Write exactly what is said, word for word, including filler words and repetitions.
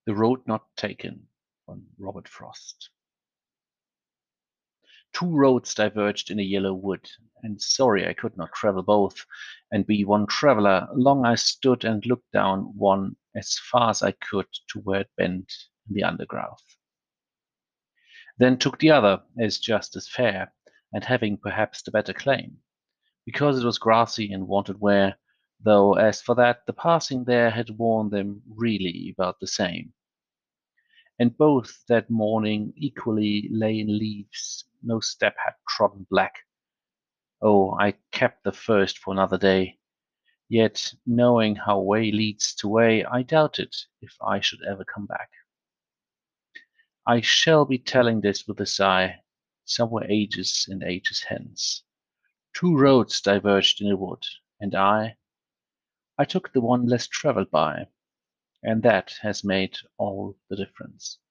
The Road Not Taken von Robert Frost. Two roads diverged in a yellow wood, and sorry I could not travel both, and be one traveller. Long I stood and looked down one as far as I could to where it bent in the undergrowth. Then took the other, as just as fair, and having perhaps the better claim, because it was grassy and wanted wear, though as for that the passing there had worn them really about the same. And both that morning equally lay in leaves, no step had trodden black. Oh, I kept the first for another day, yet knowing how way leads to way, I doubted if I should ever come back. I shall be telling this with a sigh, somewhere ages and ages hence. Two roads diverged in a wood, and I, I took the one less travelled by, and that has made all the difference.